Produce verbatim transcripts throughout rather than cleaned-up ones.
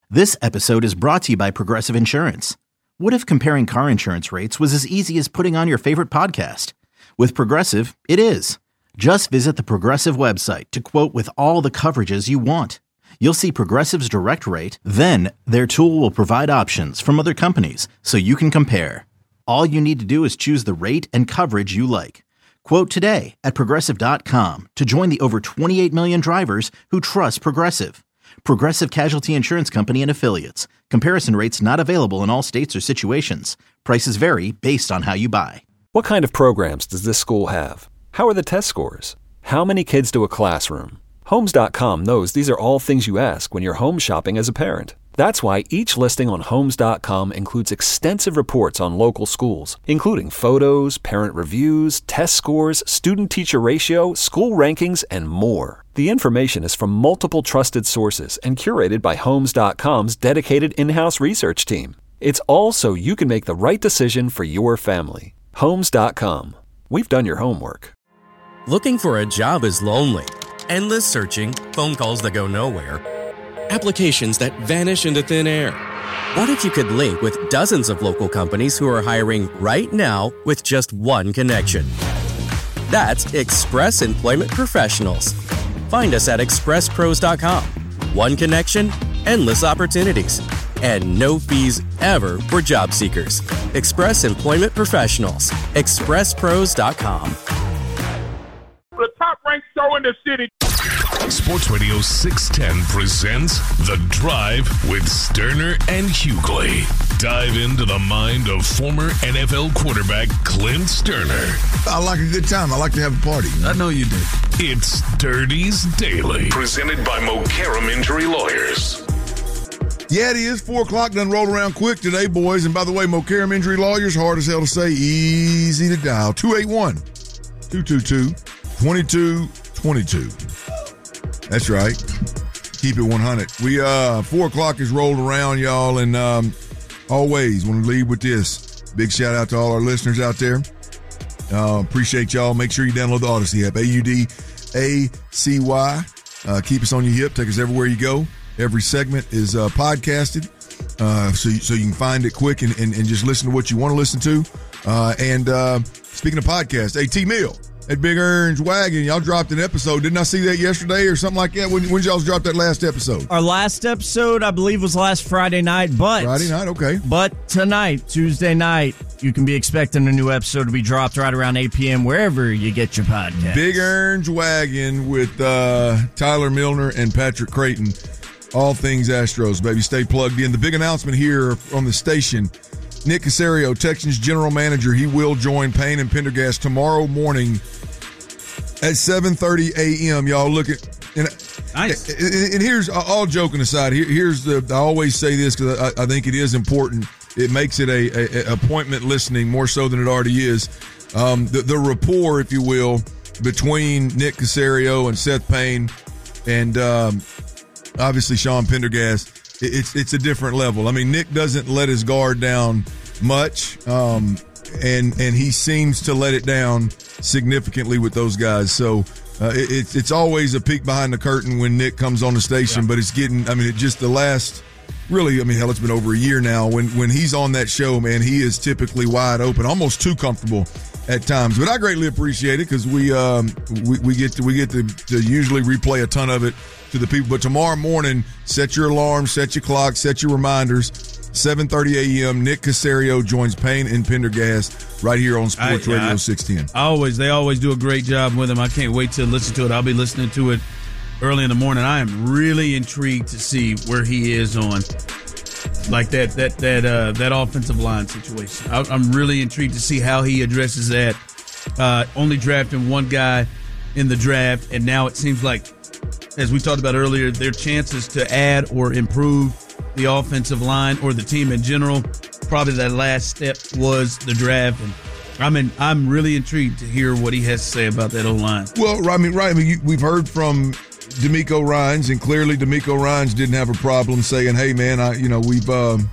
This episode is brought to you by Progressive Insurance. What if comparing car insurance rates was as easy as putting on your favorite podcast? With Progressive, it is. Just visit the Progressive website to quote with all the coverages you want. You'll see Progressive's direct rate, then their tool will provide options from other companies so you can compare. All you need to do is choose the rate and coverage you like. Quote today at Progressive dot com to join the over twenty-eight million drivers who trust Progressive. Progressive Casualty Insurance Company and Affiliates. Comparison rates not available in all states or situations. Prices vary based on how you buy. What kind of programs does this school have? How are the test scores? How many kids do a classroom? Homes dot com knows these are all things you ask when you're home shopping as a parent. That's why each listing on Homes dot com includes extensive reports on local schools, including photos, parent reviews, test scores, student-teacher ratio, school rankings, and more. The information is from multiple trusted sources and curated by Homes dot com's dedicated in-house research team. It's all so you can make the right decision for your family. Homes dot com. We've done your homework. Looking for a job is lonely. Endless searching, phone calls that go nowhere, applications that vanish into thin air. What if you could link with dozens of local companies who are hiring right now with just one connection? That's Express Employment Professionals. Find us at express pros dot com. One connection, endless opportunities, and no fees ever for job seekers. Express Employment Professionals. express pros dot com. The top-ranked show in the city. Sports Radio six ten presents The Drive with Sterner and Hughley. Dive into the mind of former N F L quarterback Clint Sterner. I like a good time. I like to have a party. I know you do. It's Dirty's Daily, presented by Mokaram Injury Lawyers. Yeah, it is. Four o'clock done rolled around quick today, boys. And by the way, Mokaram Injury Lawyers, hard as hell to say, easy to dial. two eight one, two two two, two two two two. That's right. Keep it one hundred. We uh four o'clock is rolled around, y'all, and um, always want to leave with this. Big shout out to all our listeners out there. Uh, appreciate y'all. Make sure you download the Odyssey app. A U D A C Y. Uh, keep us on your hip. Take us everywhere you go. Every segment is uh, podcasted, uh, so you, so you can find it quick and, and, and just listen to what you want to listen to. Uh, and uh, speaking of podcasts, hey T Mill. That Big Orange Wagon, y'all dropped an episode. Didn't I see that yesterday or something like that? When, when did y'all drop that last episode? Our last episode, I believe, was last Friday night. But Friday night, okay. But tonight, Tuesday night, you can be expecting a new episode to be dropped right around eight p.m. wherever you get your podcast. Big Orange Wagon with uh, Tyler Milner and Patrick Creighton. All things Astros, baby. Stay plugged in. The big announcement here on the station. Nick Caserio, Texans general manager, he will join Payne and Pendergast tomorrow morning at seven thirty a.m. Y'all look at and, nice. and, and here's all joking aside. Here, here's the I always say this because I, I think it is important. It makes it a, a, a appointment listening more so than it already is. Um, the, the rapport, if you will, between Nick Caserio and Seth Payne, and um, obviously Sean Pendergast. It's it's a different level. I mean, Nick doesn't let his guard down much, um, and and he seems to let it down significantly with those guys. So uh, it, it's it's always a peek behind the curtain when Nick comes on the station. Yeah. But it's getting. I mean, it just the last. Really, I mean, hell, it's been over a year now. When when he's on that show, man, he is typically wide open, almost too comfortable at times. But I greatly appreciate it because we um we, we get to we get to, to usually replay a ton of it to the people. But tomorrow morning, set your alarm, set your clock, set your reminders. seven thirty a.m. Nick Caserio joins Payne and Pendergast right here on Sports I, Radio I, six ten. Always, they always do a great job with him. I can't wait to listen to it. I'll be listening to it early in the morning. I am really intrigued to see where he is on like that that that uh, that offensive line situation. I, I'm really intrigued to see how he addresses that. Uh, only drafting one guy in the draft, and now it seems like, as we talked about earlier, their chances to add or improve the offensive line or the team in general, probably that last step was the draft. And I'm in, I'm really intrigued to hear what he has to say about that O-line. Well, I mean, right. I mean, you, we've heard from D'Amico Ryans, and clearly D'Amico Ryans didn't have a problem saying, "Hey, man, I, you know, we've, um,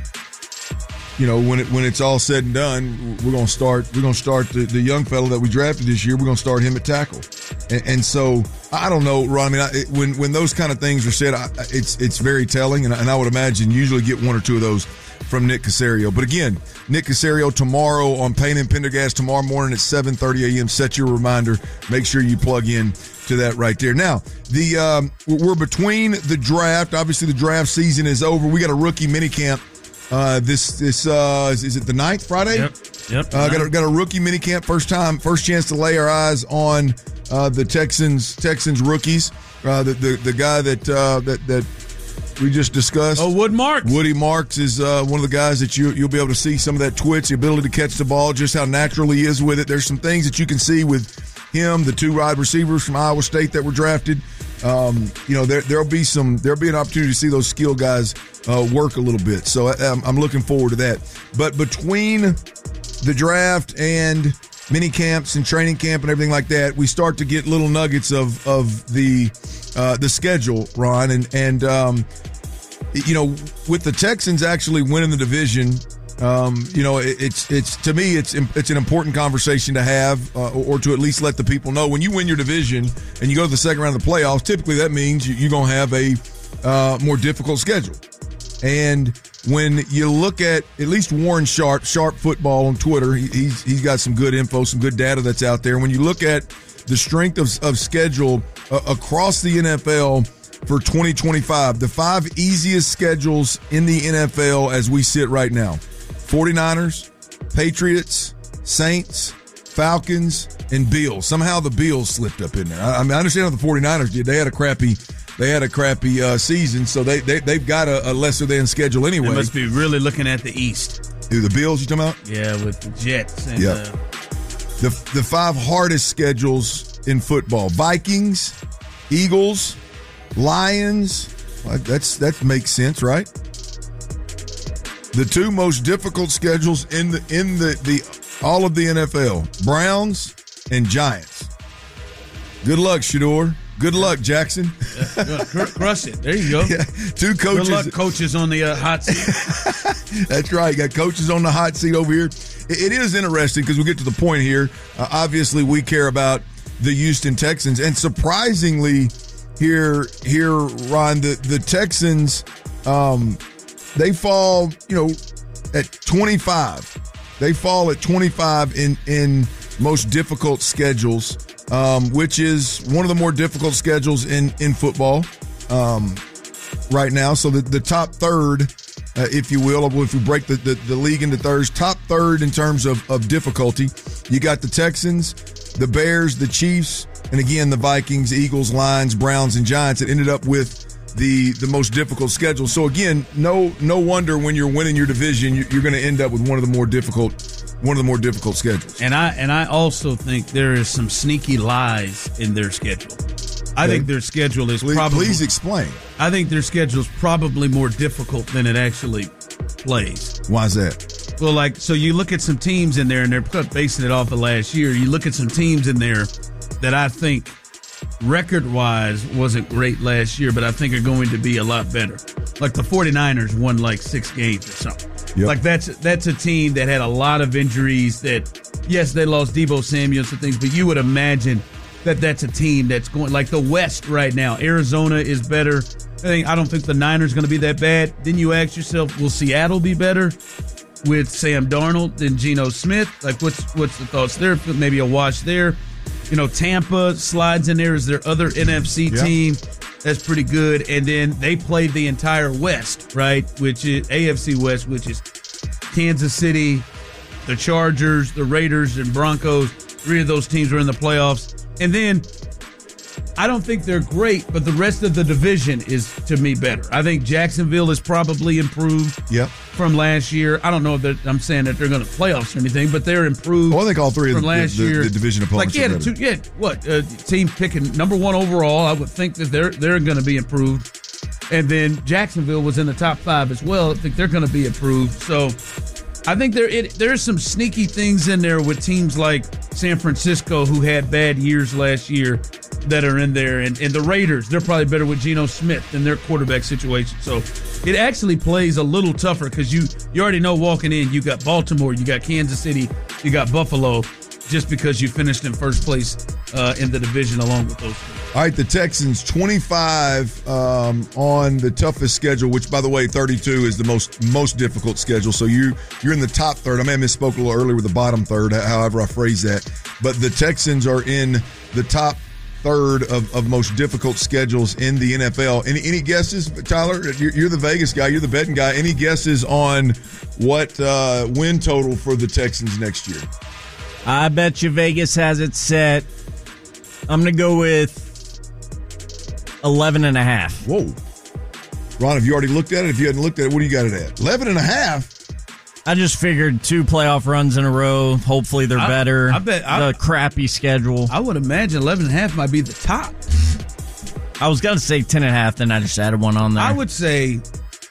you know, when it when it's all said and done, we're gonna start, we're gonna start the, the young fellow that we drafted this year. We're gonna start him at tackle." And, and so I don't know, Ron. I mean, I, it, when when those kind of things are said, I, it's it's very telling, and, and I would imagine you usually get one or two of those from Nick Caserio. But again, Nick Caserio tomorrow on Payne and Pendergast tomorrow morning at seven thirty a.m. Set your reminder. Make sure you plug in to that right there. Now, the um, we're between the draft. Obviously, the draft season is over. We got a rookie minicamp. Uh, this this uh, is, is it the ninth Friday? Yep. Yep. Uh, got a, got a rookie minicamp. First time, first chance to lay our eyes on uh, the Texans Texans rookies. Uh, the, the the guy that uh, that that we just discussed. Oh, Wood Marks. Woody Marks is uh, one of the guys that you you'll be able to see some of that twitch, the ability to catch the ball, just how natural he is with it. There's some things that you can see with him, the two wide receivers from Iowa State that were drafted. Um, you know, there there'll be some there'll be an opportunity to see those skill guys uh, work a little bit. So I, I'm, I'm looking forward to that. But between the draft and mini camps and training camp and everything like that, we start to get little nuggets of of the uh, the schedule, Ron, and and um, you know, with the Texans actually winning the division. Um, you know, it, it's it's to me, it's it's an important conversation to have, uh, or, or to at least let the people know when you win your division and you go to the second round of the playoffs. Typically, that means you, you're gonna have a uh, more difficult schedule. And when you look at at least Warren Sharp, Sharp Football on Twitter, he, he's he's got some good info, some good data that's out there. When you look at the strength of of schedule uh, across the N F L for twenty twenty-five, the five easiest schedules in the N F L as we sit right now. forty-niners, Patriots, Saints, Falcons, and Bills. Somehow the Bills slipped up in there. I, I mean, I understand how the forty-niners did. They had a crappy, they had a crappy uh, season, so they, they, they've got a, a lesser than schedule anyway. They must be really looking at the East. Who, the Bills you talking about? Yeah, with the Jets. And, yeah. uh, the, the five hardest schedules in football. Vikings, Eagles, Lions. Well, that's that makes sense, right? The two most difficult schedules in the in the, the all of the N F L: Browns and Giants. Good luck, Shador. Good luck, Jackson. Yeah, crush it. There you go. Yeah, two coaches. Good luck, coaches on the uh, hot seat. That's right. Got coaches on the hot seat over here. It, it is interesting because we get to the point here. Uh, obviously, we care about the Houston Texans, and surprisingly, here, here, Ron, the the Texans. Um, They fall, you know, at twenty-five. They fall at twenty-five in, in most difficult schedules, um, which is one of the more difficult schedules in, in football um, right now. So the, the top third, uh, if you will, if we break the, the, the league into thirds, top third in terms of, of difficulty, you got the Texans, the Bears, the Chiefs, and again, the Vikings, Eagles, Lions, Browns, and Giants that ended up with the the most difficult schedule. So again, no no wonder when you're winning your division, you're going to end up with one of the more difficult one of the more difficult schedules. And I and I also think there is some sneaky lies in their schedule. I okay. think their schedule is please, probably please explain. I think their schedule is probably more difficult than it actually plays. Why is that? Well, like so you look at some teams in there, and they're basing it off of last year. You look at some teams in there that I think record-wise wasn't great last year, but I think are going to be a lot better. Like the forty-niners won like six games or something. Yep. Like that's that's a team that had a lot of injuries that, yes, they lost Deebo Samuels and things, but you would imagine that that's a team that's going, like the West right now. Arizona is better. I think I don't think the Niners going to be that bad. Then you ask yourself, will Seattle be better with Sam Darnold than Geno Smith? Like what's what's the thoughts there? Maybe a wash there. You know, Tampa slides in there as their other N F C yeah. team. That's pretty good. And then they played the entire West, right? Which is A F C West, which is Kansas City, the Chargers, the Raiders, and Broncos. Three of those teams were in the playoffs. And then I don't think they're great, but the rest of the division is, to me, better. I think Jacksonville is probably improved yep. from last year. I don't know if I'm saying that they're going to playoffs or anything, but they're improved. Well, I think all three from of the, last the, year. the division opponents like, yeah, are better. Two, yeah, what uh, team picking number one overall? I would think that they're they're going to be improved. And then Jacksonville was in the top five as well. I think they're going to be improved. So I think there it, there's some sneaky things in there with teams like San Francisco, who had bad years last year, that are in there. And, and the Raiders, they're probably better with Geno Smith than their quarterback situation. So it actually plays a little tougher because you, you already know walking in, you got Baltimore, you got Kansas City, you got Buffalo, just because you finished in first place uh, in the division along with those three. All right, the Texans twenty-five um, on the toughest schedule, which, by the way, thirty-two is the most most difficult schedule. So you you're in the top third. I may have misspoke a little earlier with the bottom third, however I phrase that. But the Texans are in the top third of, of most difficult schedules in the N F L. Any any guesses, Tyler? You're, you're the Vegas guy. You're the betting guy. Any guesses on what uh, win total for the Texans next year? I bet you Vegas has it set. I'm going to go with eleven and a half. Whoa. Ron, have you already looked at it? If you hadn't looked at it, what do you got it at? eleven and a half? I just figured two playoff runs in a row. Hopefully they're I, better. I bet the I, crappy schedule. I would imagine eleven and a half might be the top. I was going to say ten and a half, then I just added one on there. I would say,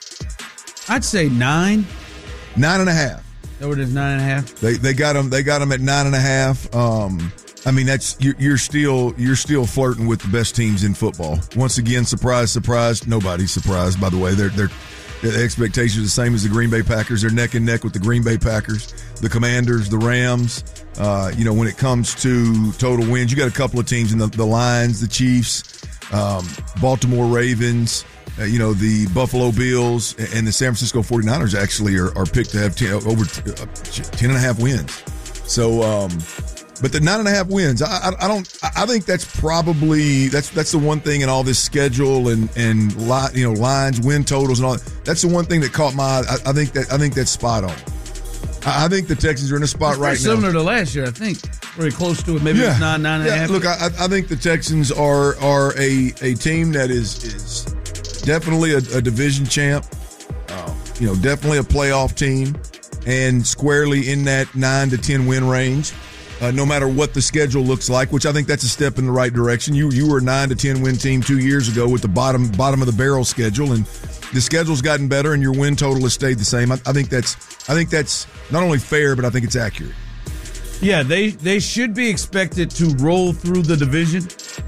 I'd say nine. Nine and a half. Is that what it is, nine and a half? They they got them. They got them at nine and a half. Um, I mean, that's you're, you're still you're still flirting with the best teams in football. Once again, surprise, surprise. Nobody's surprised, by the way. They're they're the expectations are the same as the Green Bay Packers. They're neck and neck with the Green Bay Packers, the Commanders, the Rams. Uh, you know, when it comes to total wins, you got a couple of teams in the, the Lions, the Chiefs, um, Baltimore Ravens. Uh, you know, the Buffalo Bills and the San Francisco forty-niners actually are, are picked to have ten, over uh, ten and a half wins. So, um, but the nine and a half wins, I, I, I don't, I think that's probably, that's that's the one thing in all this schedule and, and li, you know, lines, win totals and all that. That's the one thing that caught my eye. I, I think that, I think that's spot on. I, I think the Texans are in a spot it's right now. Similar to last year, I think. Very close to it. Maybe yeah. it's nine, nine and yeah. a half. Look, I, I think the Texans are, are a, a team that is, is, definitely a, a division champ, uh, you know, definitely a playoff team, and squarely in that nine to ten win range. Uh, no matter what the schedule looks like, which I think that's a step in the right direction. You you were a nine to ten win team two years ago with the bottom bottom of the barrel schedule, and the schedule's gotten better, and your win total has stayed the same. I, I think that's I think that's not only fair, but I think it's accurate. Yeah, they they should be expected to roll through the division,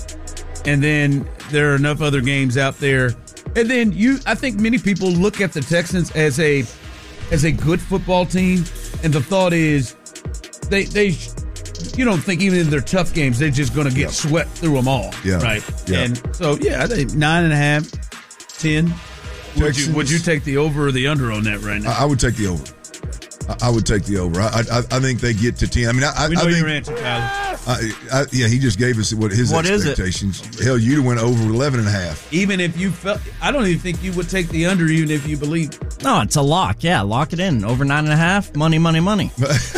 and then there are enough other games out there. And then you, I think many people look at the Texans as a as a good football team, and the thought is they they you don't think even in their tough games they're just going to get yep. swept through them all, yeah. right? Yeah. And so yeah, I think nine and a half, ten. Would you, would you take the over or the under on that right now? I, I would take the over. I, I would take the over. I, I I think they get to ten. I mean, I, we know I think, your answer, Tyler. I, I, yeah, he just gave us what his what expectations. Hell, you went over eleven and a half. Even if you felt, I don't even think you would take the under, even if you believe. No, it's a lock. Yeah, lock it in. Over nine and a half. Money, money, money.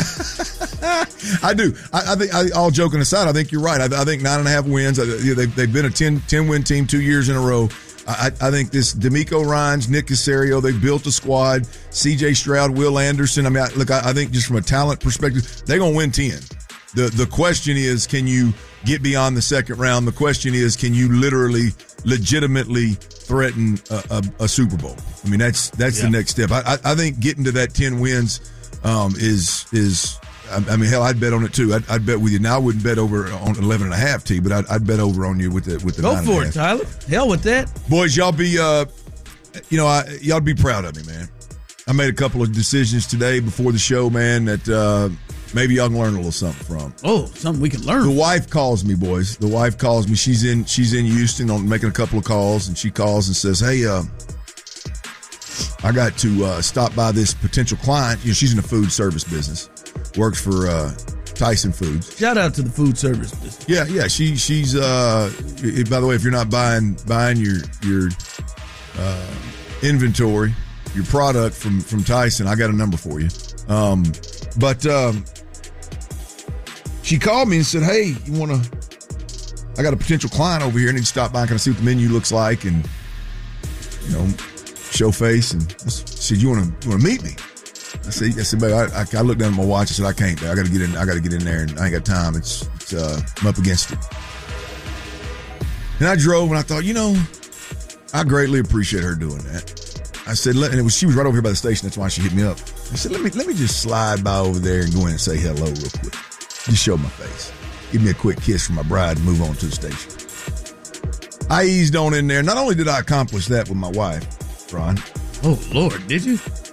I do. I, I think. I, all joking aside, I think you're right. I, I think nine and a half wins. I, you know, they've they've been a ten, ten win team two years in a row. I, I think this D'Amico Ryans, Nick Caserio, they've built a squad. C J Stroud, Will Anderson. I mean, I, look, I, I think just from a talent perspective, they're going to win ten. The the question is, can you get beyond the second round? The question is, can you literally, legitimately threaten a, a, a Super Bowl? I mean, that's that's yeah. the next step. I, I I think getting to that ten wins um, is is. I mean, hell, I'd bet on it too. I'd, I'd bet with you. Now I wouldn't bet over on eleven and a half, T, but I'd, I'd bet over on you with the with the. Go nine for and a it, half. Tyler. Hell with that, boys. Y'all be, uh, you know, I, y'all be proud of me, man. I made a couple of decisions today before the show, man, that uh, maybe y'all can learn a little something from. Oh, something we can learn. The wife calls me, boys. The wife calls me. She's in she's in Houston on making a couple of calls, and she calls and says, "Hey, uh, I got to uh, stop by this potential client. You know, she's in the food service business, works for uh, Tyson Foods. Shout out to the food service business. Yeah, yeah. She she's. Uh, it, by the way, if you're not buying buying your your uh, inventory, your product from from Tyson, I got a number for you. Um, but um, she called me and said, "Hey, you want to? I got a potential client over here. I need to stop by. Can I see what the menu looks like?" And you know, show face. And I said, "You want to you want to meet me?" I said, "I said, babe, I, I, I looked down at my watch. I said, I can't. I got to get in. I got to get in there, and I ain't got time. It's, it's uh, I'm up against it." And I drove, and I thought, you know, I greatly appreciate her doing that. I said, and it was she was right over here by the station. That's why she hit me up. I said, let me let me just slide by over there and go in and say hello real quick. Just show my face. Give me a quick kiss from my bride and move on to the station. I eased on in there. Not only did I accomplish that with my wife, Ron. Oh, Lord, did you?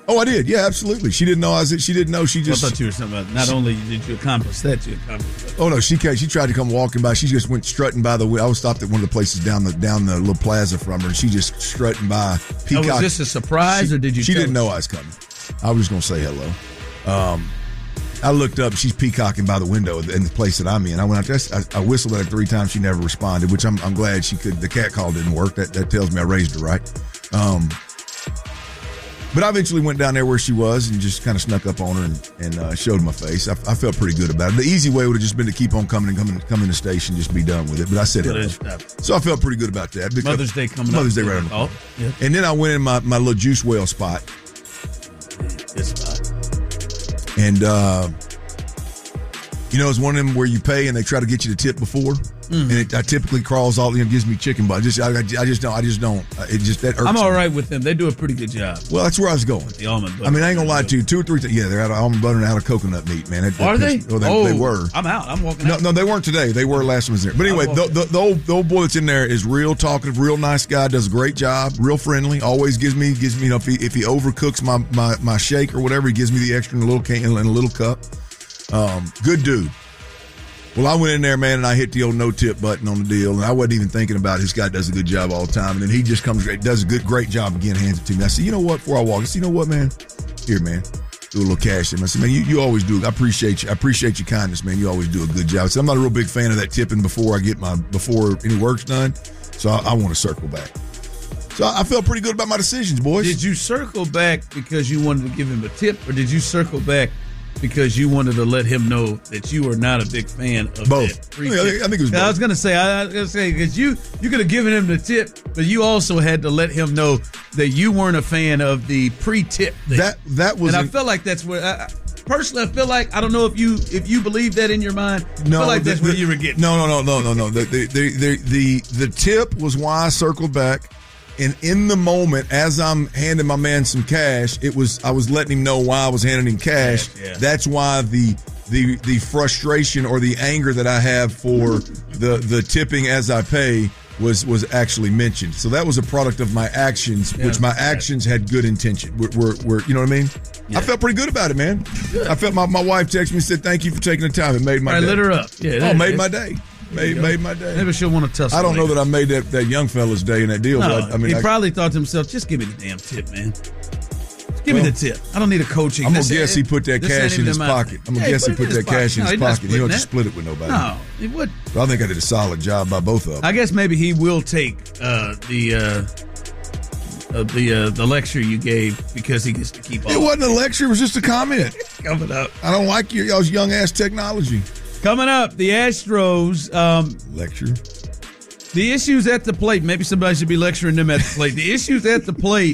Oh, I did. Yeah, absolutely. She didn't know I was. She didn't know. She just. I thought you were something about. Not only did you accomplish that, you accomplished that. Oh no, she came, she tried to come walking by. She just went strutting by the. I was stopped at one of the places down the down the little plaza from her, and she just strutting by. Peacock. Oh, was this a surprise, she, or did you? She tell didn't her? know I was coming. I was just gonna say hello. Um, I looked up. She's peacocking by the window in the place that I'm in. I went out there. I, I whistled at her three times. She never responded, which I'm I'm glad she could. The cat call didn't work. That that tells me I raised her right. Um, But I eventually went down there where she was and just kind of snuck up on her and, and uh, showed my face. I, I felt pretty good about it. The easy way would have just been to keep on coming and coming, coming to the station, just be done with it. But I said it. So I felt pretty good about that. Because Mother's Day coming Mother's up. Day right on the Oh, corner. Yeah. And then I went in my, my little juice whale spot. Good spot. And, uh, you know, it's one of them where you pay and they try to get you to tip before. Mm. And it I typically crawls all, you know, gives me chicken butt. I just, I, I just don't, I just don't. It just, that irks I'm all me. right with them. They do a pretty good job. Well, that's where I was going. The almond butter. I mean, I ain't gonna lie to you. Two or three, th- yeah, they're out of almond butter and out of coconut meat, man. That, that Are they? pissed- Oh, they, oh, they were. I'm out. I'm walking No, out. no, they weren't today. They were last time I was there. But anyway, the, the, the, old, the old boy that's in there is real talkative, real nice guy, does a great job, real friendly. Always gives me, gives me, you know, if he, if he overcooks my, my, my shake or whatever, he gives me the extra in a little can, in a little cup. Um, good dude. Well, I went in there, man, and I hit the old no-tip button on the deal, and I wasn't even thinking about it. This guy does a good job all the time, and then he just comes, does a good, great job again, hands it to me. I said, you know what, before I walk, I said, you know what, man? Here, man, do a little cash in. I said, man, you, you always do. I appreciate you. I appreciate your kindness, man. You always do a good job. I said, I'm not a real big fan of that tipping before I get my, before any work's done, so I, I want to circle back. So I, I felt pretty good about my decisions, boys. Did you circle back because you wanted to give him a tip, or did you circle back because you wanted to let him know that you are not a big fan of both? That free I, think, tip? I think it was both. I was gonna say, I was gonna say, because you you could have given him the tip, but you also had to let him know that you weren't a fan of the pre-tip thing. That that was, and I an, felt like that's where. I, personally, I feel like I don't know if you if you believe that in your mind. No, I feel like the, that's the, where you were getting. No, no, no, no, no, no. The the the the, the, the tip was why I circled back. And in the moment, as I'm handing my man some cash, it was I was letting him know why I was handing him cash. Yeah, yeah. That's why the the the frustration or the anger that I have for the the tipping as I pay was was actually mentioned. So that was a product of my actions, Yeah, which my right. actions had good intention. We're, we're, we're you know what I mean? Yeah. I felt pretty good about it, man. Good. I felt my, my wife texted me and said, "Thank you for taking the time. It made my All right, day." lit her up. Yeah, oh, that- made my day. Made, made my day. Maybe she'll want to tussle. I don't know later. that I made that, that young fella's day in that deal. No, but I, I mean, he I, probably thought to himself, "Just give me the damn tip, man. Just give Well, me the tip. I don't need a coaching." I'm gonna This guess ain't- he put that this ain't cash in even his my pocket. thing. I'm gonna Yeah, guess he put it in that cash in No, his he's not pocket. He don't splitting just that. split it with nobody. No, he would. But I think I did a solid job by both of them. I guess maybe he will take uh, the uh, uh, the uh, the lecture you gave because he gets to keep all. It wasn't a lecture. It was just a comment. Coming up. I don't like your y'all's young ass technology. Coming up, the Astros. Um, Lecture. The issues at the plate. Maybe somebody should be lecturing them at the plate. The issues at the plate.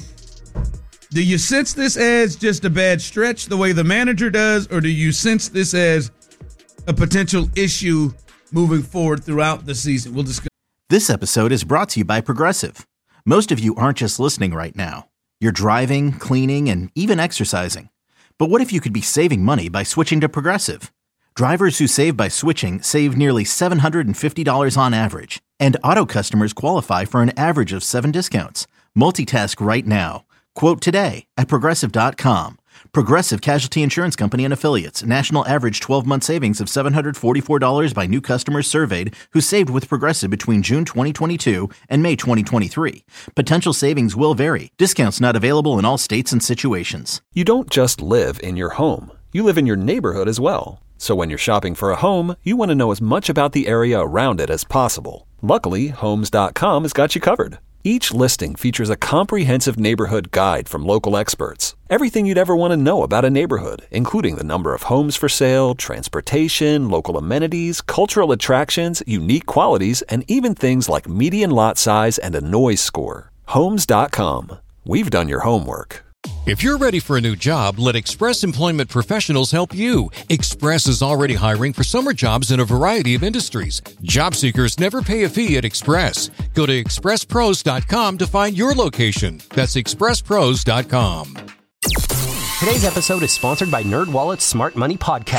Do you sense this as just a bad stretch the way the manager does, or do you sense this as a potential issue moving forward throughout the season? We'll discuss. This episode is brought to you by Progressive. Most of you aren't just listening right now. You're driving, cleaning, and even exercising. But what if you could be saving money by switching to Progressive? Drivers who save by switching save nearly seven hundred fifty dollars on average. And auto customers qualify for an average of seven discounts. Multitask right now. Quote today at Progressive dot com. Progressive Casualty Insurance Company and Affiliates. National average twelve-month savings of seven hundred forty-four dollars by new customers surveyed who saved with Progressive between June twenty twenty-two and May twenty twenty-three. Potential savings will vary. Discounts not available in all states and situations. You don't just live in your home. You live in your neighborhood as well. So when you're shopping for a home, you want to know as much about the area around it as possible. Luckily, Homes dot com has got you covered. Each listing features a comprehensive neighborhood guide from local experts. Everything you'd ever want to know about a neighborhood, including the number of homes for sale, transportation, local amenities, cultural attractions, unique qualities, and even things like median lot size and a noise score. Homes dot com. We've done your homework. If you're ready for a new job, let Express Employment Professionals help you. Express is already hiring for summer jobs in a variety of industries. Job seekers never pay a fee at Express. Go to express pros dot com to find your location. That's express pros dot com. Today's episode is sponsored by NerdWallet's Smart Money Podcast.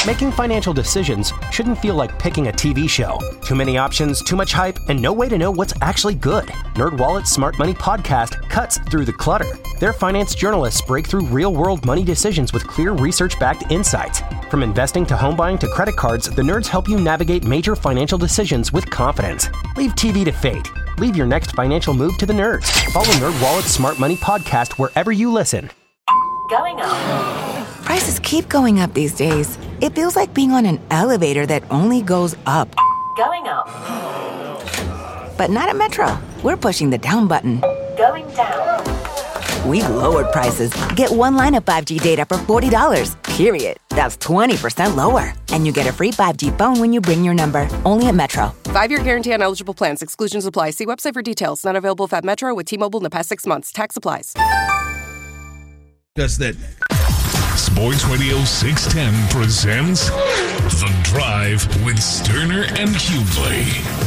Making financial decisions shouldn't feel like picking a T V show. Too many options, too much hype, and no way to know what's actually good. NerdWallet's Smart Money Podcast cuts through the clutter. Their finance journalists break through real-world money decisions with clear research-backed insights. From investing to home buying to credit cards, the nerds help you navigate major financial decisions with confidence. Leave T V to fate. Leave your next financial move to the nerds. Follow NerdWallet's Smart Money Podcast wherever you listen. Going up. Prices keep going up these days. It feels like being on an elevator that only goes up. Going up. But not at Metro. We're pushing the down button. Going down. We've lowered prices. Get one line of five G data for forty dollars, period. That's twenty percent lower. And you get a free five G phone when you bring your number. Only at Metro. Five-year guarantee on eligible plans. Exclusions apply. See website for details. Not available at Metro with T-Mobile in the past six months. Tax applies. Just that. Sports Radio six ten presents The Drive with Sterner and Hughley.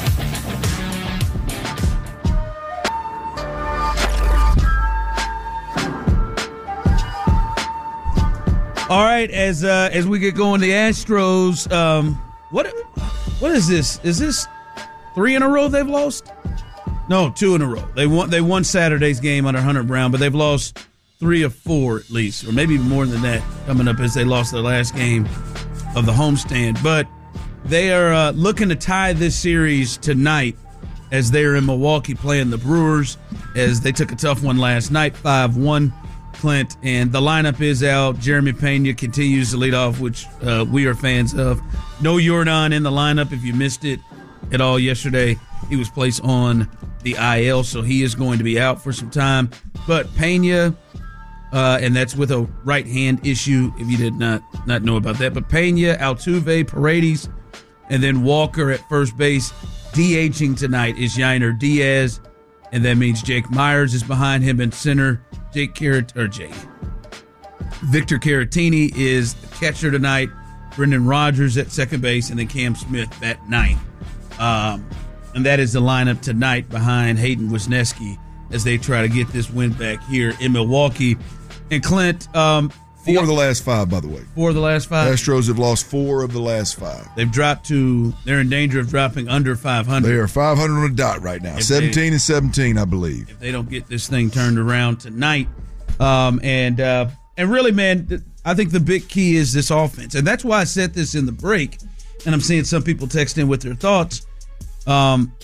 All right, as uh, as we get going, the Astros. Um, what what is this? Is this three in a row they've lost? No, two in a row. They won. They won Saturday's game under Hunter Brown, but they've lost three of four at least, or maybe more than that. Coming up as they lost their last game of the homestand, but they are uh, looking to tie this series tonight as they are in Milwaukee playing the Brewers. As they took a tough one last night, five one. Clint, and the lineup is out. Jeremy Pena continues to lead off, which uh, we are fans of. No Yordan in the lineup. If you missed it at all yesterday, he was placed on the I L, so he is going to be out for some time. But Pena, uh, and that's with a right hand issue, if you did not not know about that. But Pena, Altuve, Paredes, and then Walker at first base. DHing tonight is Yainer Diaz, and that means Jake Myers is behind him in center. Jake Carat or Jake. Victor Caratini is the catcher tonight. Brendan Rodgers at second base, and then Cam Smith at ninth. Um, and that is the lineup tonight behind Hayden Wisniewski as they try to get this win back here in Milwaukee. And Clint, um, four of the last five, by the way. Four of the last five. Astros have lost four of the last five. They've dropped to. They're in danger of dropping under five hundred. They are five hundred on a dot right now. If seventeen they, and seventeen, I believe. If they don't get this thing turned around tonight, um, and uh, and really, man, I think the big key is this offense, and that's why I said this in the break. And I'm seeing some people text in with their thoughts. Um,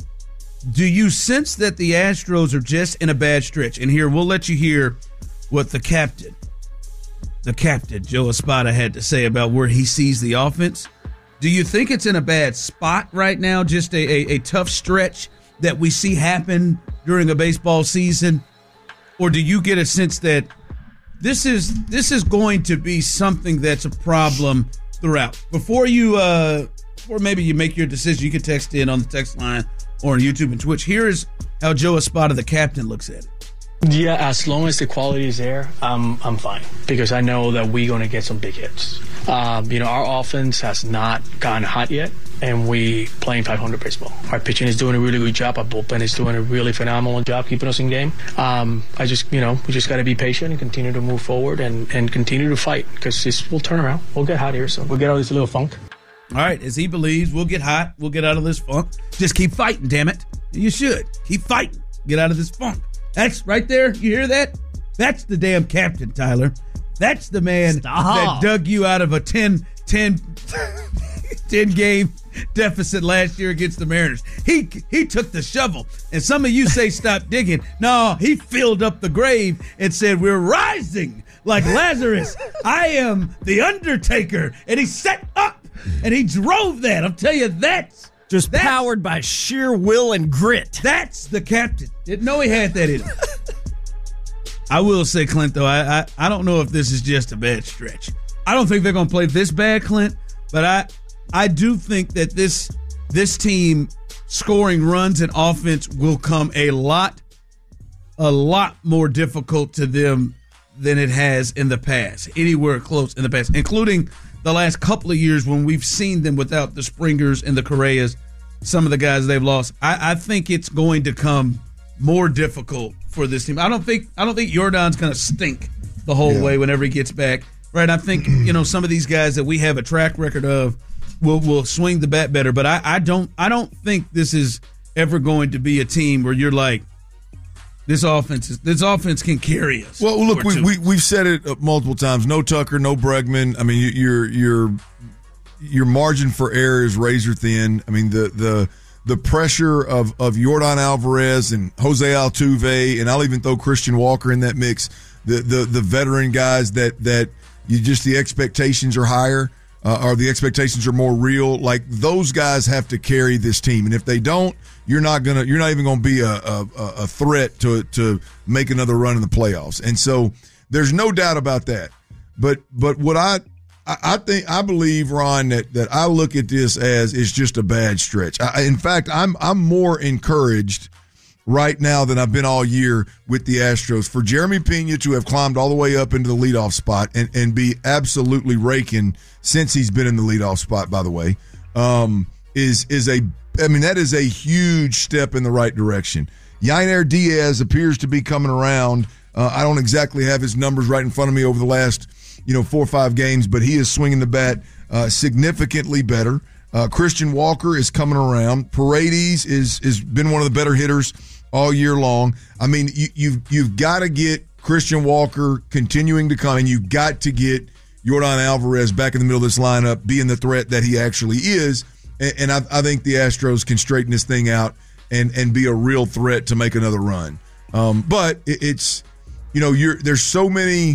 do you sense that the Astros are just in a bad stretch? And here, we'll let you hear what the captain. The captain, Joe Espada, had to say about where he sees the offense. Do you think it's in a bad spot right now, just a, a, a tough stretch that we see happen during a baseball season? Or do you get a sense that this is this is going to be something that's a problem throughout? Before you, uh, before maybe you make your decision, you can text in on the text line or on YouTube and Twitch. Here is how Joe Espada, the captain, looks at it. Yeah, as long as the quality is there, I'm I'm fine because I know that we're going to get some big hits. Um, you know, our offense has not gotten hot yet, and we playing five hundred baseball. Our pitching is doing a really good job. Our bullpen is doing a really phenomenal job keeping us in game. Um, I just, you know, we just got to be patient and continue to move forward and, and continue to fight because this will turn around. We'll get hot here soon. We'll get out of this little funk. All right, as he believes, we'll get hot. We'll get out of this funk. Just keep fighting, damn it. You should. Keep fighting. Get out of this funk. That's right there. You hear that? That's the damn captain, Tyler. That's the man Stop. that dug you out of a ten, ten, ten game deficit last year against the Mariners. He he took the shovel. And some of you say stop digging. No, he filled up the grave and said, we're rising like Lazarus. I am the Undertaker. And he set up and he drove that. I'll tell you, that's Just that's, powered by sheer will and grit. That's the captain. Didn't know he had that in him. I will say, Clint, though, I, I I don't know if this is just a bad stretch. I don't think they're going to play this bad, Clint, but I I do think that this this team scoring runs and offense will come a lot, a lot more difficult to them than it has in the past, anywhere close in the past, including the last couple of years when we've seen them without the Springers and the Correas, some of the guys they've lost. I, I think it's going to come more difficult for this team. I don't think I don't think Yordan's going to stink the whole yeah. way whenever he gets back. right? I think, you know, some of these guys that we have a track record of will will swing the bat better, but I, I don't I don't think this is ever going to be a team where you're like, this offense is, this offense can carry us. Well, look, we, we we've said it multiple times. No Tucker, no Bregman. I mean, your your your margin for error is razor thin. I mean, the the the pressure of of Yordan Alvarez and Jose Altuve, and I'll even throw Christian Walker in that mix. The the the veteran guys that that you just the expectations are higher, uh, or the expectations are more real. Like those guys have to carry this team, and if they don't, you're not gonna you're not even gonna be a a, a threat to to make another run in the playoffs. And so there's no doubt about that. But but what I I think I believe, Ron, that that I look at this as it's just a bad stretch. I, in fact, I'm I'm more encouraged right now than I've been all year with the Astros. For Jeremy Pena to have climbed all the way up into the leadoff spot and, and be absolutely raking since he's been in the leadoff spot, by the way, um, is is a I mean, that is a huge step in the right direction. Yainer Diaz appears to be coming around. Uh, I don't exactly have his numbers right in front of me over the last, you know, four or five games, but he is swinging the bat uh, significantly better. Uh, Christian Walker is coming around. Paredes is is been one of the better hitters all year long. I mean, you, you've you've got to get Christian Walker continuing to come, and you've got to get Yordan Alvarez back in the middle of this lineup, being the threat that he actually is. And, and I, I think the Astros can straighten this thing out and and be a real threat to make another run. Um, but it, it's, you know, you're there's so many.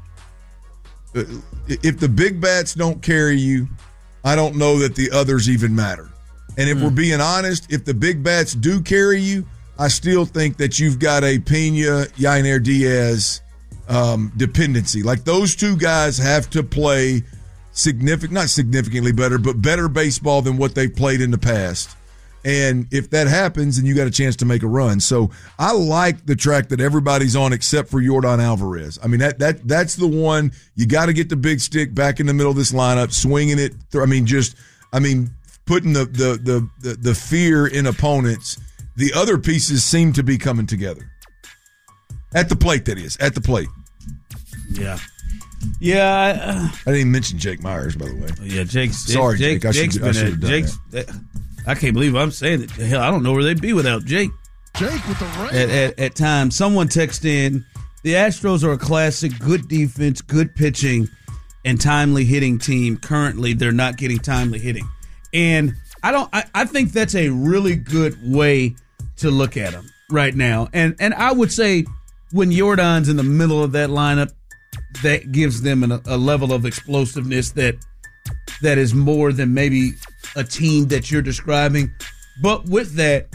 Uh, if the big bats don't carry you, I don't know that the others even matter. And if mm. we're being honest, if the big bats do carry you, I still think that you've got a Pena, Yainer Diaz um, dependency. Like those two guys have to play significant, not significantly better, but better baseball than what they've played in the past. And if that happens, then you got a chance to make a run. So I like the track that everybody's on except for Yordan Alvarez. I mean, that that that's the one. You got to get the big stick back in the middle of this lineup, swinging it. I mean, just, I mean, putting the the the the, the fear in opponents. The other pieces seem to be coming together. At the plate, that is. At the plate. Yeah. Yeah. I, uh, I didn't even mention Jake Myers, by the way. Yeah, Jake's. Sorry, Jake. Jake. I Jake's should, been I should have done Jake's, that. I can't believe I'm saying it. Hell, I don't know where they'd be without Jake. Jake with the rain. At, at, at times, someone texted in, the Astros are a classic, good defense, good pitching, and timely hitting team. Currently, they're not getting timely hitting. And I don't. I, I think that's a really good way to look at them right now. And and I would say when Yordan's in the middle of that lineup, that gives them an, a level of explosiveness that that is more than maybe a team that you're describing. But with that,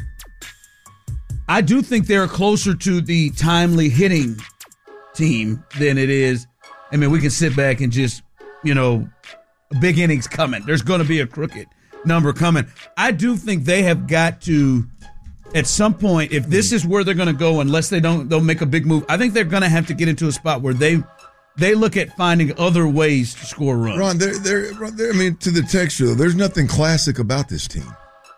I do think they're closer to the timely hitting team than it is. I mean, we can sit back and just, you know, big innings coming. There's going to be a crooked number coming. I do think they have got to, at some point, if this is where they're going to go, unless they don't they'll make a big move, I think they're going to have to get into a spot where they they look at finding other ways to score runs. Ron, they're, they're, they're, I mean, to the texture, though, there's nothing classic about this team.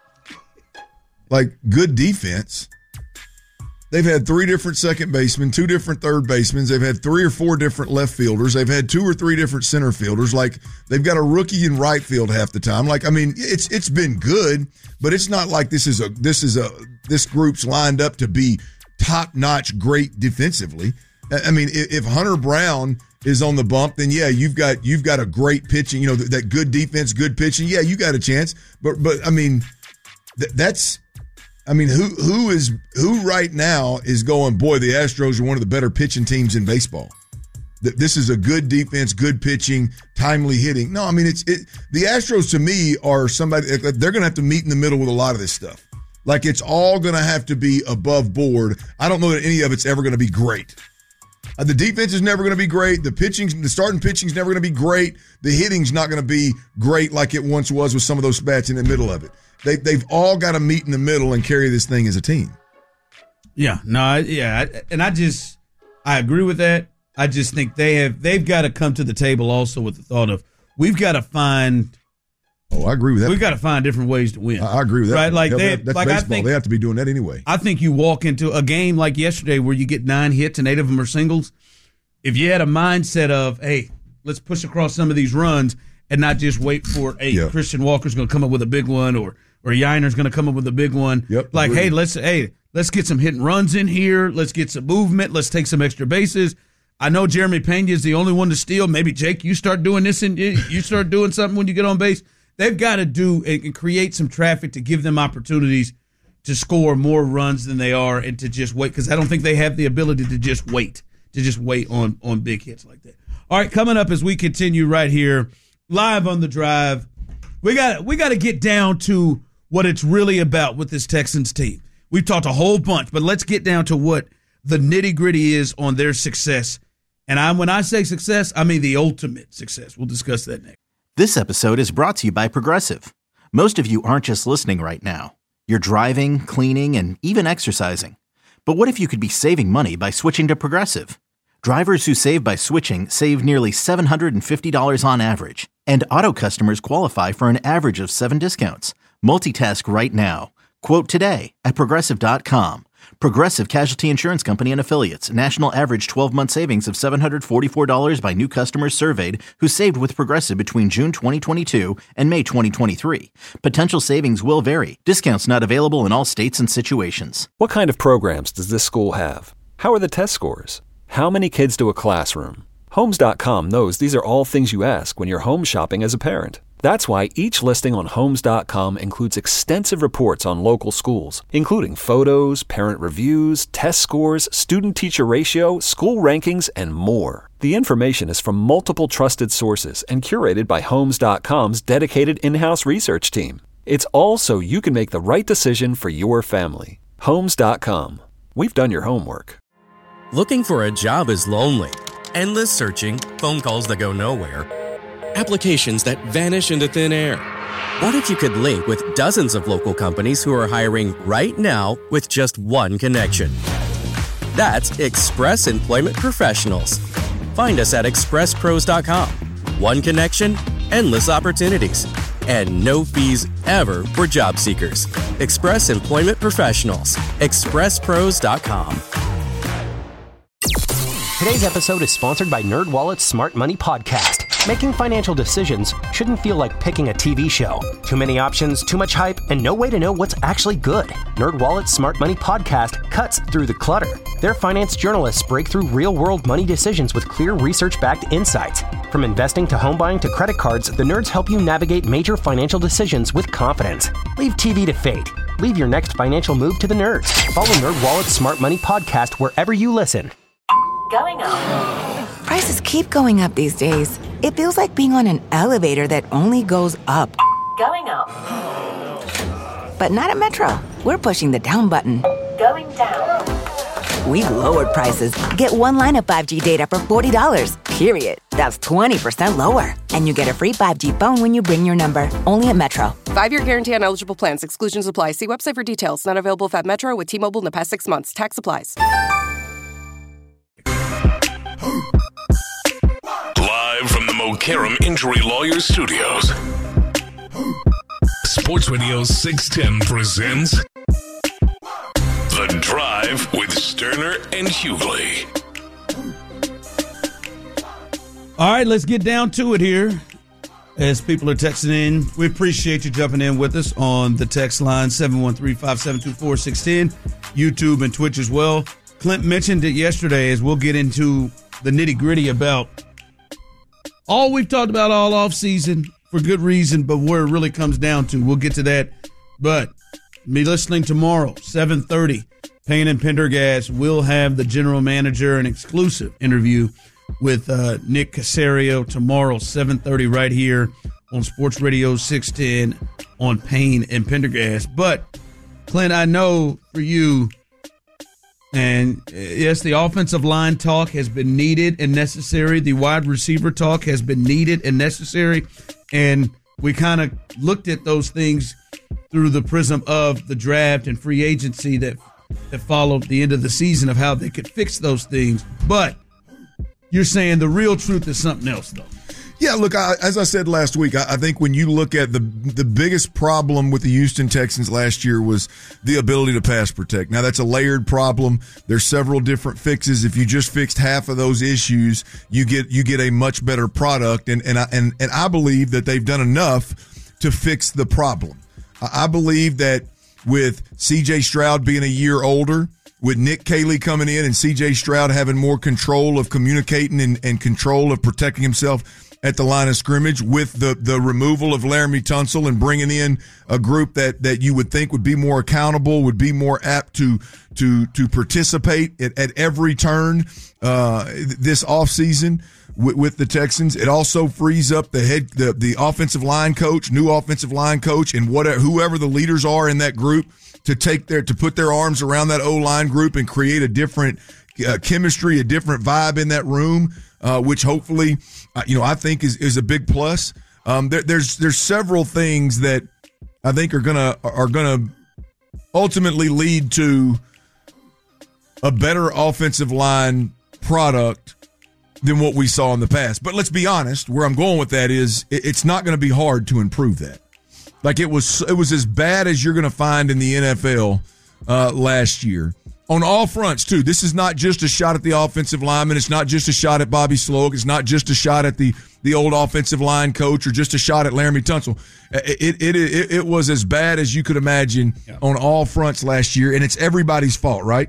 Like, good defense. They've had three different second basemen, two different third basemen. They've had three or four different left fielders. They've had two or three different center fielders. Like, they've got a rookie in right field half the time. Like, I mean, it's it's been good, but it's not like this is a this is a this group's lined up to be top notch, great defensively. I mean, if Hunter Brown is on the bump, then yeah, you've got you've got a great pitching. You know, that good defense, good pitching. Yeah, you got a chance. But but I mean, th- that's. I mean, who who is who right now is going, boy, the Astros are one of the better pitching teams in baseball. This is a good defense, good pitching, timely hitting. No, I mean, it's it. The Astros, to me, are somebody, they're going to have to meet in the middle with a lot of this stuff. Like, it's all going to have to be above board. I don't know that any of it's ever going to be great. Uh, the defense is never going to be great. The pitching, the starting pitching is never going to be great. The hitting's not going to be great like it once was with some of those bats in the middle of it. They, they've all got to meet in the middle and carry this thing as a team. Yeah, no, I, yeah, and I just, I agree with that. I just think they have, they've got to come to the table also with the thought of, we've got to find. Oh, I agree with that. We've got to find different ways to win. I, I agree with that. Right, like yeah, they, that's like baseball. I think they have to be doing that anyway. I think you walk into a game like yesterday where you get nine hits and eight of them are singles. If you had a mindset of, hey, let's push across some of these runs and not just wait for a yeah. Christian Walker's going to come up with a big one or or Yiner's going to come up with a big one. Yep, like, agreed. hey, let's hey, let's get some hit and runs in here. Let's get some movement. Let's take some extra bases. I know Jeremy Pena is the only one to steal. Maybe, Jake, you start doing this and you start doing something when you get on base. They've got to do and create some traffic to give them opportunities to score more runs than they are and to just wait, because I don't think they have the ability to just wait, to just wait on, on big hits like that. All right, coming up as we continue right here, live on The Drive, we got we got to get down to what it's really about with this Texans team. We've talked a whole bunch, but let's get down to what the nitty-gritty is on their success. And I, when I say success, I mean the ultimate success. We'll discuss that next. This episode is brought to you by Progressive. Most of you aren't just listening right now. You're driving, cleaning, and even exercising. But what if you could be saving money by switching to Progressive? Drivers who save by switching save nearly seven hundred fifty dollars on average. And auto customers qualify for an average of seven discounts. Multitask right now. Quote today at Progressive dot com. Progressive Casualty Insurance Company and Affiliates. National average twelve-month savings of seven hundred forty-four dollars by new customers surveyed who saved with Progressive between June twenty twenty-two and May twenty twenty-three. Potential savings will vary. Discounts not available in all states and situations. What kind of programs does this school have? How are the test scores? How many kids do a classroom? Homes dot com knows these are all things you ask when you're home shopping as a parent. That's why each listing on Homes dot com includes extensive reports on local schools, including photos, parent reviews, test scores, student-teacher ratio, school rankings, and more. The information is from multiple trusted sources and curated by Homes dot com's dedicated in-house research team. It's all so you can make the right decision for your family. Homes dot com. We've done your homework. Looking for a job is lonely. Endless searching, phone calls that go nowhere, applications that vanish into thin air. What if you could link with dozens of local companies who are hiring right now with just one connection? That's Express Employment Professionals. Find us at express pros dot com. One connection, endless opportunities, and no fees ever for job seekers. Express Employment Professionals. express pros dot com. Today's episode is sponsored by NerdWallet's Smart Money Podcast. Making financial decisions shouldn't feel like picking a T V show. Too many options, too much hype, and no way to know what's actually good. NerdWallet's Smart Money Podcast cuts through the clutter. Their finance journalists break through real-world money decisions with clear research-backed insights. From investing to home buying to credit cards, the nerds help you navigate major financial decisions with confidence. Leave T V to fate. Leave your next financial move to the nerds. Follow NerdWallet's Smart Money Podcast wherever you listen. Going up. Prices keep going up these days. It feels like being on an elevator that only goes up. Going up. But not at Metro. We're pushing the down button. Going down. We've lowered prices. Get one line of five G data for forty dollars, period. That's twenty percent lower. And you get a free five G phone when you bring your number. Only at Metro. Five-year guarantee on eligible plans. Exclusions apply. See website for details. Not available at Metro with T-Mobile in the past six months. Tax applies. Live from the Mokaram Injury Lawyers Studios, Sports Radio six ten presents The Drive with Sterner and Hughley. All right, let's get down to it here. As people are texting in, we appreciate you jumping in with us on the text line seven one three, five seven two, four six one zero, YouTube and Twitch as well. Clint mentioned it yesterday as we'll get into the nitty-gritty about all we've talked about all offseason for good reason, but where it really comes down to. We'll get to that. But be listening tomorrow, seven thirty. Payne and Pendergast will have the general manager, an exclusive interview with uh, Nick Caserio tomorrow, seven thirty, right here on Sports Radio six ten on Payne and Pendergast. But, Clint, I know for you, and yes, the offensive line talk has been needed and necessary. The wide receiver talk has been needed and necessary. And we kind of looked at those things through the prism of the draft and free agency that, that followed the end of the season of how they could fix those things. But you're saying the real truth is something else, though. Yeah, look, I, as I said last week, I, I think when you look at the the biggest problem with the Houston Texans last year was the ability to pass protect. Now, that's a layered problem. There's several different fixes. If you just fixed half of those issues, you get you get a much better product. And and I, and, and I believe that they've done enough to fix the problem. I, I believe that with C J Stroud being a year older, with Nick Caley coming in and C J Stroud having more control of communicating and, and control of protecting himself at the line of scrimmage, with the, the removal of Laramie Tunsil and bringing in a group that, that you would think would be more accountable, would be more apt to to to participate at, at every turn uh, this offseason with, with the Texans. It also frees up the head the, the offensive line coach, new offensive line coach, and whatever whoever the leaders are in that group to take their to put their arms around that O-line group and create a different uh, chemistry, a different vibe in that room, uh, which hopefully, uh, you know, I think is, is a big plus. Um, there, there's there's several things that I think are gonna are gonna ultimately lead to a better offensive line product than what we saw in the past. But let's be honest, where I'm going with that is it, it's not going to be hard to improve that. Like it was, it was as bad as you're going to find in the N F L uh, last year on all fronts too. This is not just a shot at the offensive lineman. It's not just a shot at Bobby Sloak. It's not just a shot at the the old offensive line coach or just a shot at Laramie Tunsil. It it it, it was as bad as you could imagine yeah. on all fronts last year, and it's everybody's fault, right?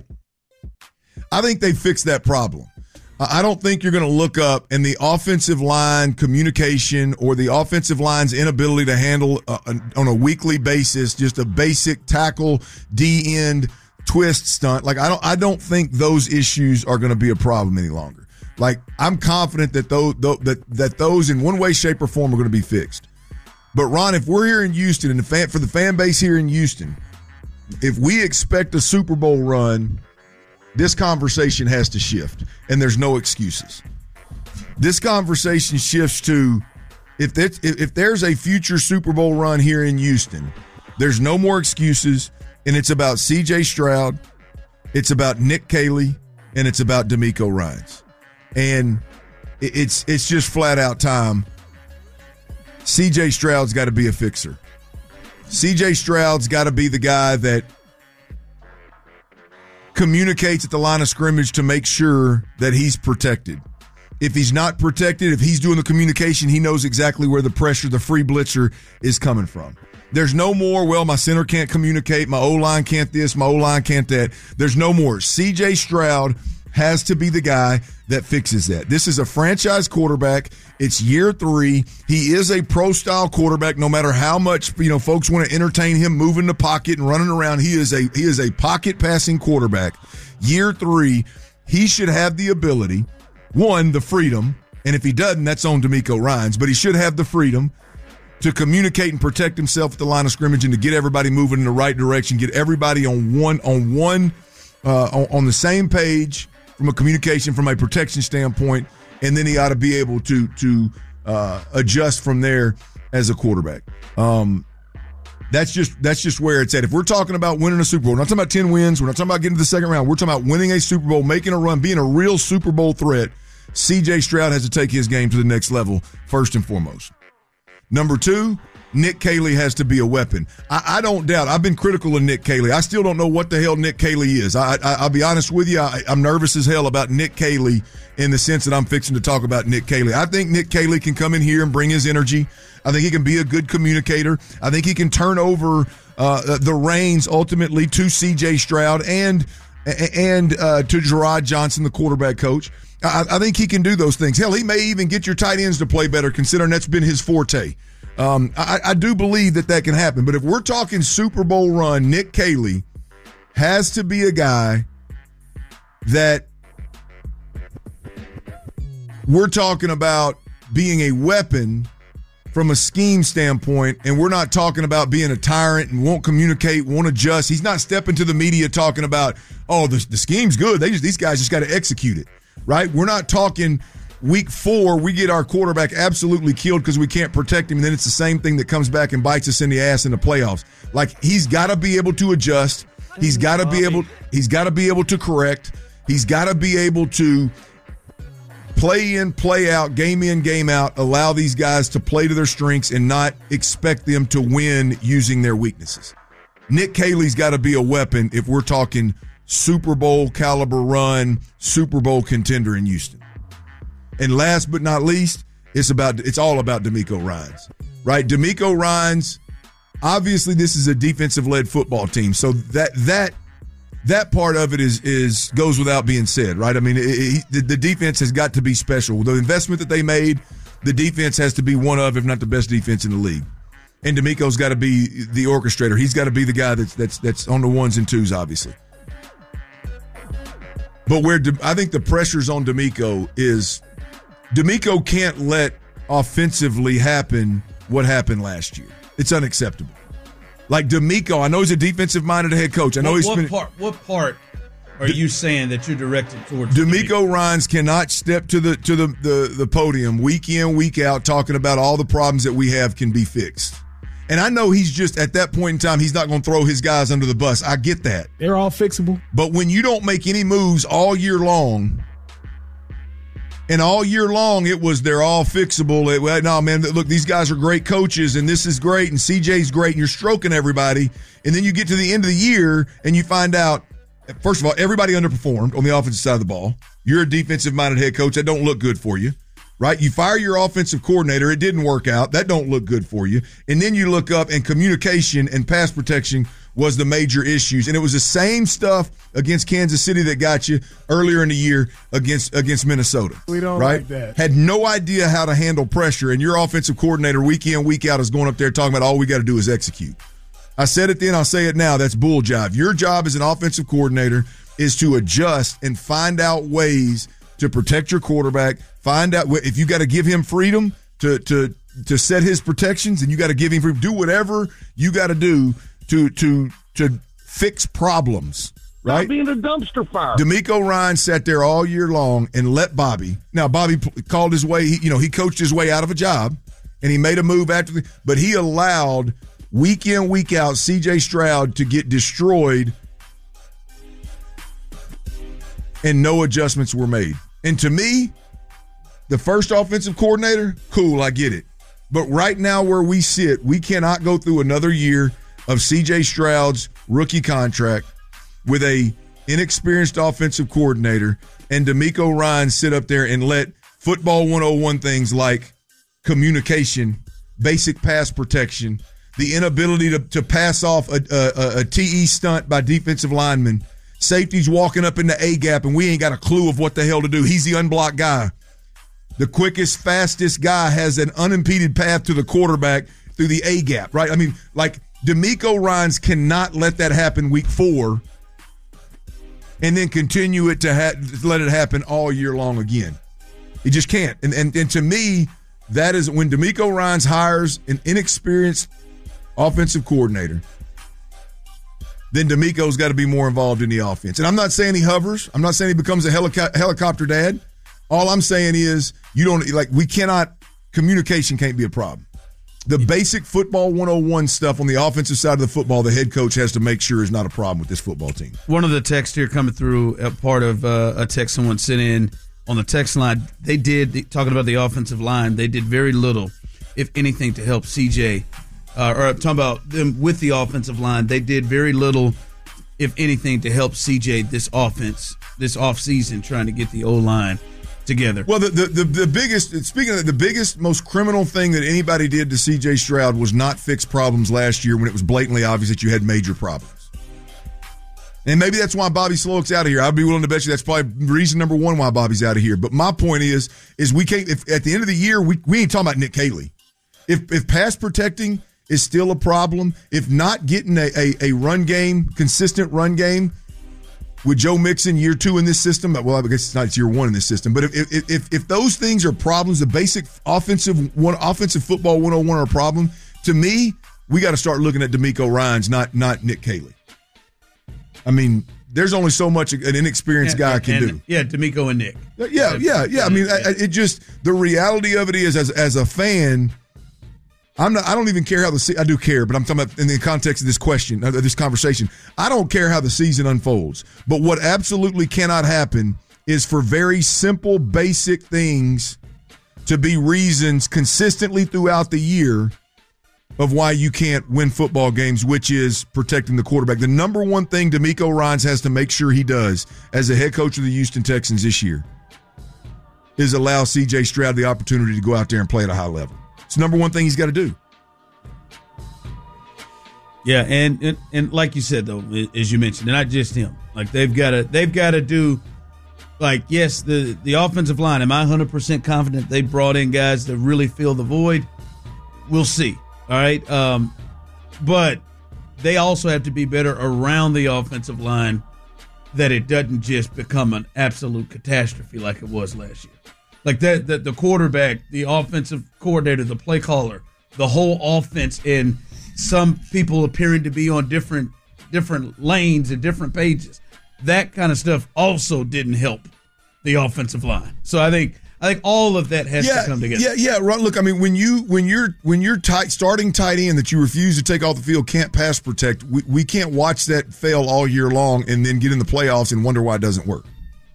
I think they fixed that problem. I don't think you're going to look up and the offensive line communication or the offensive line's inability to handle uh, on a weekly basis just a basic tackle, D-end, twist stunt. Like I don't, I don't think those issues are going to be a problem any longer. Like I'm confident that those that that those in one way, shape, or form are going to be fixed. But Ron, if we're here in Houston and the fan, for the fan base here in Houston, if we expect a Super Bowl run, this conversation has to shift, and there's no excuses. This conversation shifts to if there's, if there's a future Super Bowl run here in Houston, there's no more excuses, and it's about C J Stroud, it's about Nick Caley, and it's about D'Amico Ryans. And it's it's just flat out time. C J Stroud's got to be a fixer. C J Stroud's got to be the guy that communicates at the line of scrimmage to make sure that he's protected. If he's not protected, if he's doing the communication, he knows exactly where the pressure, the free blitzer is coming from. There's no more, well, my center can't communicate, my O-line can't this, my O-line can't that. There's no more. C J Stroud has to be the guy that fixes that. This is a franchise quarterback. It's year three. He is a pro-style quarterback. No matter how much, you know, folks want to entertain him moving the pocket and running around, he is a he is a pocket passing quarterback. Year three, he should have the ability, one, the freedom, and if he doesn't, that's on D'Amico Ryans, but he should have the freedom to communicate and protect himself at the line of scrimmage and to get everybody moving in the right direction, get everybody on one on one uh, on, on the same page from a communication, from a protection standpoint, and then he ought to be able to to uh, adjust from there as a quarterback. Um, that's just that's just where it's at. If we're talking about winning a Super Bowl, we're not talking about ten wins, we're not talking about getting to the second round. We're talking about winning a Super Bowl, making a run, being a real Super Bowl threat. C J Stroud has to take his game to the next level first and foremost. Number two, Nick Caley has to be a weapon. I, I don't doubt. I've been critical of Nick Caley. I still don't know what the hell Nick Caley is. I, I, I'll be honest with you. I, I'm nervous as hell about Nick Caley in the sense that I'm fixing to talk about Nick Caley. I think Nick Caley can come in here and bring his energy. I think he can be a good communicator. I think he can turn over uh, the reins ultimately to C J Stroud and and uh, to Gerard Johnson, the quarterback coach. I, I think he can do those things. Hell, he may even get your tight ends to play better, considering that's been his forte. Um, I, I do believe that that can happen. But if we're talking Super Bowl run, Nick Caley has to be a guy that we're talking about being a weapon from a scheme standpoint, and we're not talking about being a tyrant and won't communicate, won't adjust. He's not stepping to the media talking about, oh, the, the scheme's good. They just, these guys just got to execute it, right? We're not talking week four, we get our quarterback absolutely killed because we can't protect him, and then it's the same thing that comes back and bites us in the ass in the playoffs. Like, he's got to be able to adjust. He's got to be able. He's got to be able to correct. He's got to be able to play in, play out, game in, game out, allow these guys to play to their strengths and not expect them to win using their weaknesses. Nick Caley's got to be a weapon if we're talking Super Bowl caliber run, Super Bowl contender in Houston. And last but not least, it's about it's all about DeMeco Ryans, right? DeMeco Ryans, obviously this is a defensive-led football team, so that that that part of it is is goes without being said, right? I mean, it, it, the, the defense has got to be special. The investment that they made, the defense has to be one of, if not the best defense in the league. And DeMeco's got to be the orchestrator. He's got to be the guy that's that's that's on the ones and twos, obviously. But where De, I think the pressure's on DeMeco is DeMeco can't let offensively happen what happened last year. It's unacceptable. Like DeMeco, I know he's a defensive-minded head coach. I know what, he's what been, part. What part are De, you saying that you're directed towards? DeMeco, DeMeco Ryans cannot step to the to the, the the podium week in, week out, talking about all the problems that we have can be fixed. And I know he's just, at that point in time, he's not going to throw his guys under the bus. I get that. They're all fixable. But when you don't make any moves all year long, and all year long it was they're all fixable. It, well, no, man, look, these guys are great coaches, and this is great, and C J's great, and you're stroking everybody. And then you get to the end of the year, and you find out, first of all, everybody underperformed on the offensive side of the ball. You're a defensive-minded head coach. That don't look good for you. Right? You fire your offensive coordinator. It didn't work out. That don't look good for you. And then you look up and communication and pass protection was the major issues. And it was the same stuff against Kansas City that got you earlier in the year against against Minnesota. We don't right? like that. Had no idea how to handle pressure. And your offensive coordinator week in, week out is going up there talking about all we got to do is execute. I said it then, I'll say it now. That's bull jive. Your job as an offensive coordinator is to adjust and find out ways to protect your quarterback. Find out if you got to give him freedom to to to set his protections, and you got to give him freedom. Do whatever you got to do to to to fix problems. Right? Not being a dumpster fire. DeMeco Ryans sat there all year long and let Bobby. Now Bobby called his way. He, you know, he coached his way out of a job, and he made a move after the. But he allowed week in, week out C J Stroud to get destroyed, and no adjustments were made. And to me, the first offensive coordinator, cool, I get it. But right now where we sit, we cannot go through another year of C J Stroud's rookie contract with a inexperienced offensive coordinator and DeMeco Ryans sit up there and let football one oh one things like communication, basic pass protection, the inability to, to pass off a, a, a T E stunt by defensive linemen, safety's walking up in the A-gap, and we ain't got a clue of what the hell to do. He's the unblocked guy. The quickest, fastest guy has an unimpeded path to the quarterback through the A-gap, right? I mean, like, DeMeco Ryans cannot let that happen week four and then continue it to ha- let it happen all year long again. He just can't. And, and, and to me, that is when DeMeco Ryans hires an inexperienced offensive coordinator, then DeMeco's got to be more involved in the offense. And I'm not saying he hovers. I'm not saying he becomes a helico- helicopter dad. All I'm saying is you don't, like, we cannot, communication can't be a problem. The basic football one oh one stuff on the offensive side of the football, the head coach has to make sure is not a problem with this football team. One of the texts here coming through, a part of uh, a text someone sent in on the text line, they did, talking about the offensive line, they did very little, if anything, to help C J. Uh, or I'm talking about them with the offensive line. They did very little, if anything, to help C J this offense, this offseason, trying to get the O-line together. Well, the, the the the biggest, speaking of that, the biggest, most criminal thing that anybody did to C J Stroud was not fix problems last year when it was blatantly obvious that you had major problems. And maybe that's why Bobby Slowick's out of here. I'd be willing to bet you that's probably reason number one why Bobby's out of here. But my point is, is we can't, if at the end of the year, we, we ain't talking about Nick Caley. If if pass protecting is still a problem, if not getting a, a, a run game, consistent run game with Joe Mixon year two in this system, well, I guess it's not it's year one in this system, but if if if, if those things are problems, the basic offensive one offensive football one oh one are a problem, to me, we got to start looking at DeMeco Ryans, not not Nick Caley. I mean, there's only so much an inexperienced yeah, guy can and, do. Yeah, DeMeco and Nick. Yeah, yeah, yeah. I mean, I, it just, the reality of it is, as as a fan, I'm not. I don't even care how the se- I do care, but I'm talking about in the context of this question, of this conversation. I don't care how the season unfolds, but what absolutely cannot happen is for very simple, basic things to be reasons consistently throughout the year of why you can't win football games, which is protecting the quarterback. The number one thing DeMeco Ryans has to make sure he does as the head coach of the Houston Texans this year is allow C J Stroud the opportunity to go out there and play at a high level. It's the number one thing he's got to do. Yeah, and, and and like you said though, as you mentioned, not just him. Like they've got to they've got to do. Like yes, the the offensive line. Am I one hundred percent confident they brought in guys that really fill the void? We'll see. All right, um, but they also have to be better around the offensive line, that it doesn't just become an absolute catastrophe like it was last year. Like that, that the quarterback, the offensive coordinator, the play caller, the whole offense, and some people appearing to be on different different lanes and different pages. That kind of stuff also didn't help the offensive line. So I think I think all of that has yeah, to come together. Yeah, yeah, right. Look, I mean, when you when you're when you're tight starting tight end that you refuse to take off the field, can't pass protect, we, we can't watch that fail all year long and then get in the playoffs and wonder why it doesn't work.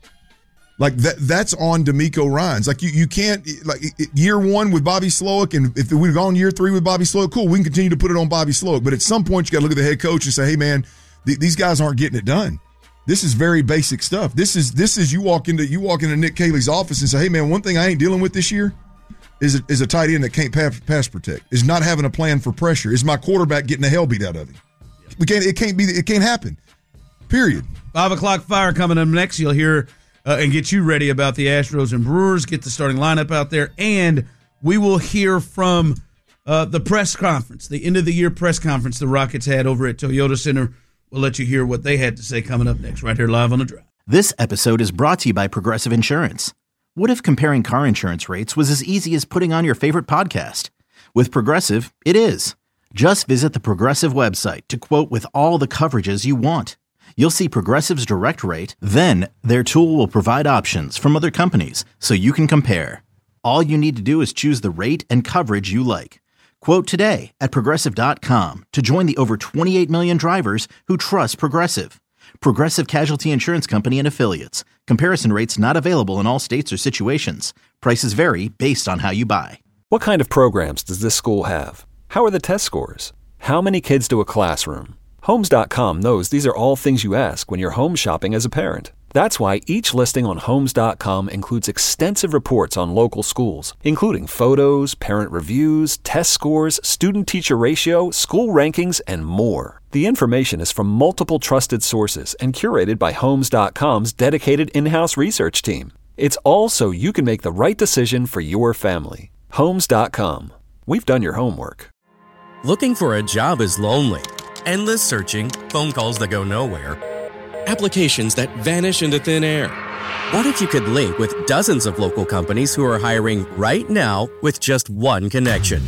Like that that's on DeMeco Ryans. Like you you can't like year one with Bobby Slowick, and if we'd gone year three with Bobby Slowick, cool, we can continue to put it on Bobby Slowick. But at some point you got to look at the head coach and say, hey man, th- these guys aren't getting it done. This is very basic stuff. This is this is you walk into you walk into Nick Caley's office and say, "Hey man, one thing I ain't dealing with this year is a, is a tight end that can't pass, pass protect. Is not having a plan for pressure. Is my quarterback getting the hell beat out of him? We can't. It can't be. It can't happen. Period." Five o'clock fire coming up next. You'll hear uh, and get you ready about the Astros and Brewers. Get the starting lineup out there, and we will hear from uh, the press conference, the end of the year press conference the Rockets had over at Toyota Center. We'll let you hear what they had to say coming up next, right here live on The Drive. This episode is brought to you by Progressive Insurance. What if comparing car insurance rates was as easy as putting on your favorite podcast? With Progressive, it is. Just visit the Progressive website to quote with all the coverages you want. You'll see Progressive's direct rate, then their tool will provide options from other companies so you can compare. All you need to do is choose the rate and coverage you like. Quote today at Progressive dot com to join the over twenty-eight million drivers who trust Progressive. Progressive Casualty Insurance Company and Affiliates. Comparison rates not available in all states or situations. Prices vary based on how you buy. What kind of programs does this school have? How are the test scores? How many kids do a classroom? Homes dot com knows these are all things you ask when you're home shopping as a parent. That's why each listing on Homes dot com includes extensive reports on local schools, including photos, parent reviews, test scores, student-teacher ratio, school rankings, and more. The information is from multiple trusted sources and curated by Homes dot com's dedicated in-house research team. It's all so you can make the right decision for your family. Homes dot com. We've done your homework. Looking for a job is lonely. Endless searching, phone calls that go nowhere, applications that vanish into thin air. What if you could link with dozens of local companies who are hiring right now with just one connection?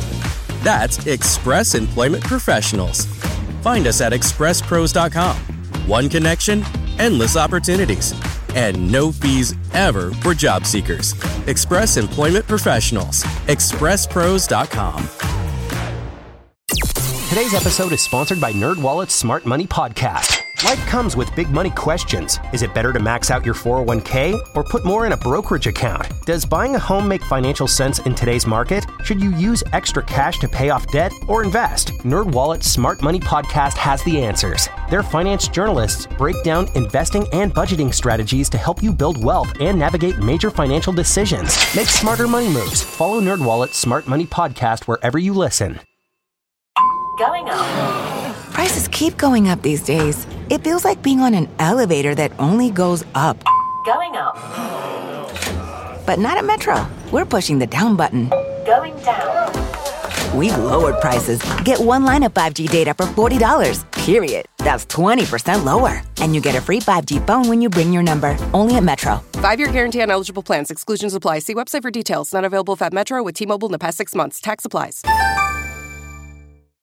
That's Express Employment Professionals. Find us at express pros dot com. One connection, endless opportunities, and no fees ever for job seekers. Express Employment Professionals. express pros dot com. Today's episode is sponsored by NerdWallet's Smart Money Podcast. Life comes with big money questions. Is it better to max out your four oh one k or put more in a brokerage account? Does buying a home make financial sense in today's market? Should you use extra cash to pay off debt or invest? NerdWallet's Smart Money Podcast has the answers. Their finance journalists break down investing and budgeting strategies to help you build wealth and navigate major financial decisions. Make smarter money moves. Follow NerdWallet's Smart Money Podcast wherever you listen. Going up. Prices keep going up these days. It feels like being on an elevator that only goes up. Going up. But not at Metro. We're pushing the down button. Going down. We've lowered prices. Get one line of five G data for forty dollars, period. That's twenty percent lower. And you get a free five G phone when you bring your number. Only at Metro. Five-year guarantee on eligible plans. Exclusions apply. See website for details. Not available if at Metro with T-Mobile in the past six months. Tax applies.